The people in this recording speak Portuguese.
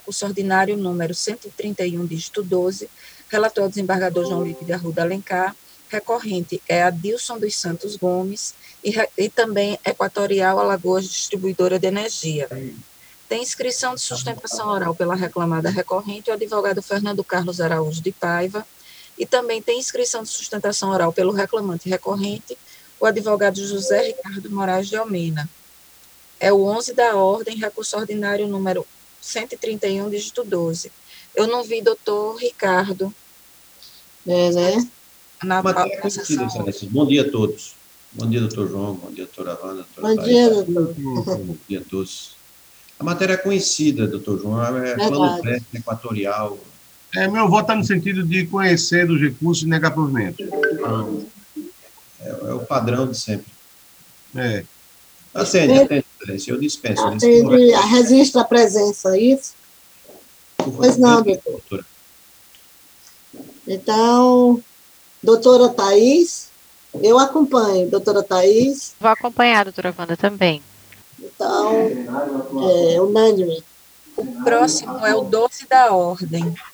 recurso ordinário número 131, dígito 12, relator ao desembargador João Lipe de Arruda Alencar, recorrente é Adilson dos Santos Gomes e também Equatorial Alagoas Distribuidora de Energia. Tem inscrição de sustentação oral pela reclamada recorrente o advogado Fernando Carlos Araújo de Paiva, e também tem inscrição de sustentação oral pelo reclamante recorrente o advogado José Ricardo Moraes de Almena. É o 11 da ordem, recurso ordinário número 131, dígito 12. Eu não vi doutor Ricardo né? na Matéria sessão conhecida, hoje. excelência. Bom dia a todos. Bom dia, doutor João. Bom dia, doutora Wanda, doutora Bom Thaís. dia, doutor. Bom dia a todos. A matéria é conhecida, doutor João, é plano Verdade. pré equatorial. Meu voto está no sentido de conhecer dos recursos e negar provimento. É o padrão de sempre. É. Atende, excelência. Eu dispenso. Atende, registra a presença, isso? Pois não, doutor. Doutora. Então, doutora Thaís, eu acompanho. Doutora Thaís, Vou acompanhar a doutora Wanda também. então, unânime. O próximo é o 12 da ordem,